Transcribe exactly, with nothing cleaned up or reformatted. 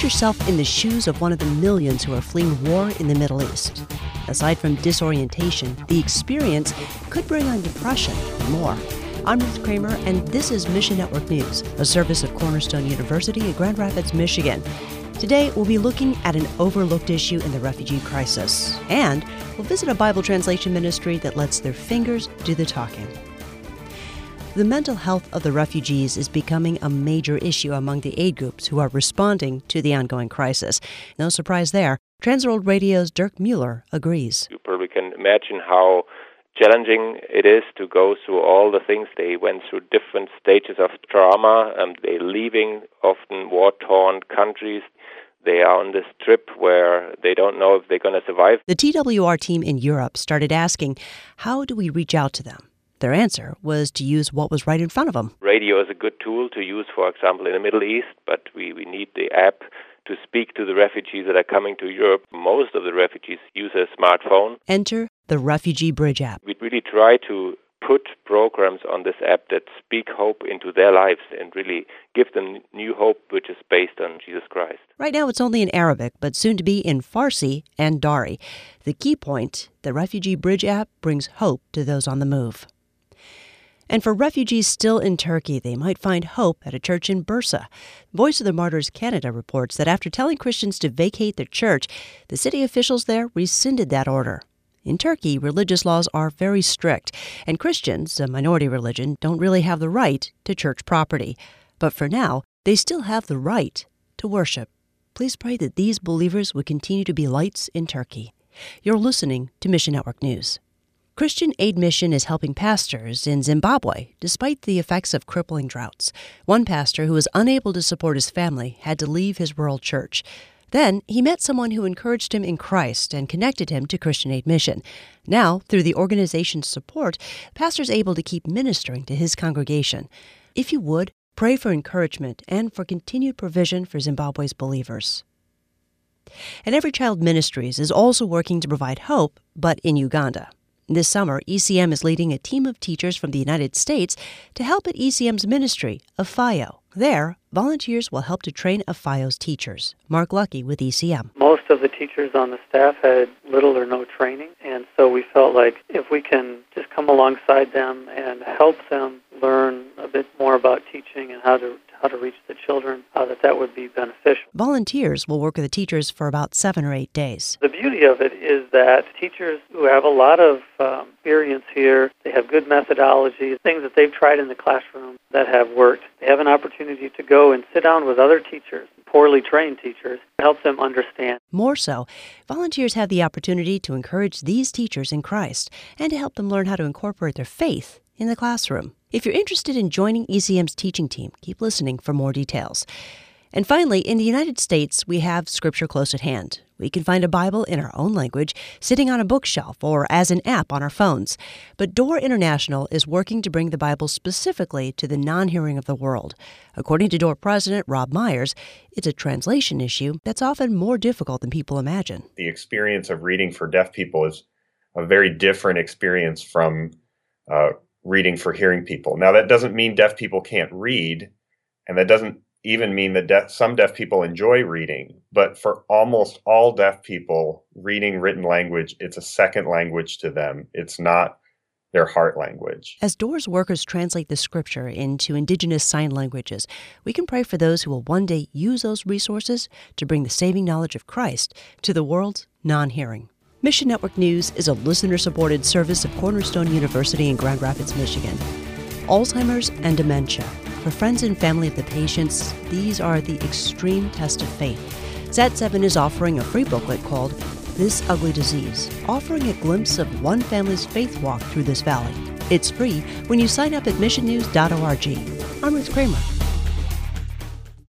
yourself in the shoes of one of the millions who are fleeing war in the Middle East. Aside from disorientation, the experience could bring on depression and more. I'm Ruth Kramer, and this is Mission Network News, a service of Cornerstone University in Grand Rapids, Michigan. Today, we'll be looking at an overlooked issue in the refugee crisis, and we'll visit a Bible translation ministry that lets their fingers do the talking. The mental health of the refugees is becoming a major issue among the aid groups who are responding to the ongoing crisis. No surprise there. Transworld Radio's Dirk Mueller agrees. You probably can imagine how challenging it is to go through all the things. They went through different stages of trauma. Um, they're leaving often war-torn countries. They are on this trip where they don't know if they're going to survive. The T W R team in Europe started asking, how do we reach out to them? Their answer was to use what was right in front of them. Radio is a good tool to use, for example, in the Middle East, but we, we need the app to speak to the refugees that are coming to Europe. Most of the refugees use a smartphone. Enter the Refugee Bridge app. We really try to put programs on this app that speak hope into their lives and really give them new hope, which is based on Jesus Christ. Right now it's only in Arabic, but soon to be in Farsi and Dari. The key point, the Refugee Bridge app brings hope to those on the move. And for refugees still in Turkey, they might find hope at a church in Bursa. Voice of the Martyrs Canada reports that after telling Christians to vacate their church, the city officials there rescinded that order. In Turkey, religious laws are very strict, and Christians, a minority religion, don't really have the right to church property. But for now, they still have the right to worship. Please pray that these believers would continue to be lights in Turkey. You're listening to Mission Network News. Christian Aid Mission is helping pastors in Zimbabwe despite the effects of crippling droughts. One pastor who was unable to support his family had to leave his rural church. Then he met someone who encouraged him in Christ and connected him to Christian Aid Mission. Now, through the organization's support, the pastor's able to keep ministering to his congregation. If you would, pray for encouragement and for continued provision for Zimbabwe's believers. And Every Child Ministries is also working to provide hope, but in Uganda. This summer, E C M is leading a team of teachers from the United States to help at E C M's ministry, AFIO. There, volunteers will help to train AFIO's teachers. Mark Lucky with E C M. Most of the teachers on the staff had little or no training, and so we felt like if we can just come alongside them and help them learn a bit more about teaching and how to how to reach the children, uh, that that would be beneficial. Volunteers will work with the teachers for about seven or eight days. The beauty of it is that teachers who have a lot of um, experience here, they have good methodology, things that they've tried in the classroom that have worked. They have an opportunity to go and sit down with other teachers, poorly trained teachers, to help them understand. More so, volunteers have the opportunity to encourage these teachers in Christ and to help them learn how to incorporate their faith in the classroom. If you're interested in joining E C M's teaching team, keep listening for more details. And finally, in the United States, we have Scripture close at hand. We can find a Bible in our own language sitting on a bookshelf or as an app on our phones. But Door International is working to bring the Bible specifically to the non-hearing of the world. According to Door President Rob Myers, it's a translation issue that's often more difficult than people imagine. The experience of reading for deaf people is a very different experience from uh, reading for hearing people. Now, that doesn't mean deaf people can't read, and that doesn't even mean that deaf, some deaf people enjoy reading. But for almost all deaf people, reading written language, it's a second language to them. It's not their heart language. As Door's workers translate the Scripture into indigenous sign languages, we can pray for those who will one day use those resources to bring the saving knowledge of Christ to the world's non-hearing. Mission Network News is a listener-supported service of Cornerstone University in Grand Rapids, Michigan. Alzheimer's and dementia. For friends and family of the patients, these are the extreme test of faith. Z A T seven is offering a free booklet called This Ugly Disease, offering a glimpse of one family's faith walk through this valley. It's free when you sign up at mission news dot org. I'm Ruth Kramer.